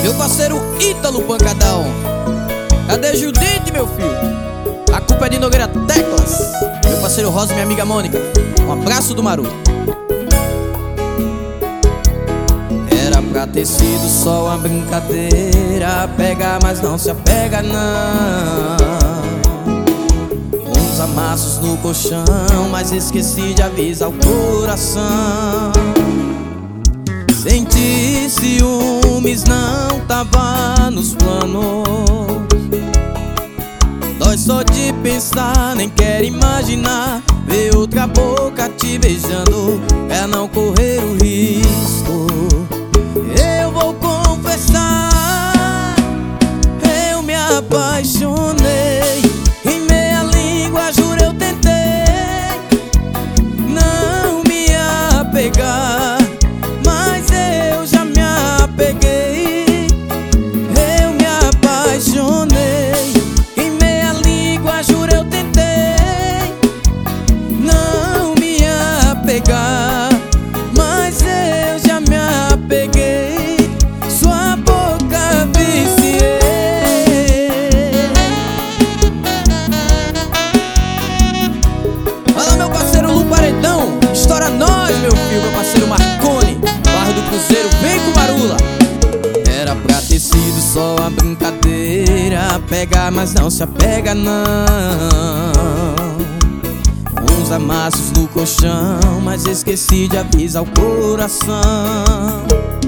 Meu parceiro Ítalo Pancadão. Cadê Judite, meu filho? A culpa é de Nogueira Teclas. Meu parceiro Rosa e minha amiga Mônica. Um abraço do Maru. Era pra ter sido só uma brincadeira, pegar, mas não se apega não. Uns amassos no colchão, mas esqueci de avisar o coração. Sentir ciúmes não tava nos planos. Dói só de pensar, nem quero imaginar ver outra boca te beijando, é não correr o risco. Eu vou confessar, eu me apaixonei. Em meia língua, juro, eu tentei não me apegar, mas eu já me apeguei. Eu me apaixonei. Em meia língua, juro, eu tentei não me apegar, mas eu já me apeguei. Sua boca viciei. Fala, meu parceiro Lu Paredão. Estoura nós, meu filho. Meu parceiro Marconi, Barro do Cruzeiro, vem com Marula. Era pra ter sido só uma brincadeira, pegar, mas não se apega não. Uns amassos no colchão, mas esqueci de avisar o coração.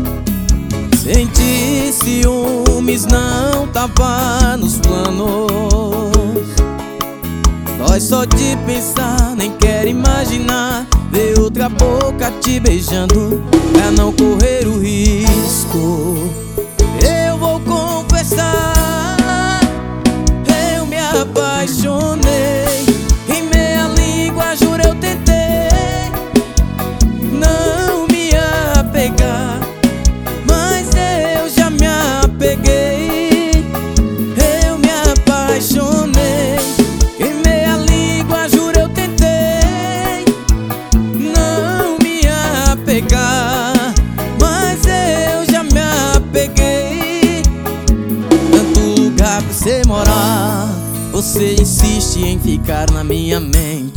Sentir ciúmes não tava nos planos. Dói só de pensar, nem quero imaginar ver outra boca te beijando, é não correr o risco. Eu vou confessar, eu me apaixonei. Em meia língua, juro, eu tentei não me apegar, mas eu já me apeguei. Eu me apaixonei. Em meia língua, juro, eu tentei não me apegar, mas eu já me apeguei. Tanto lugar pra você morar, você insiste em ficar na minha mente.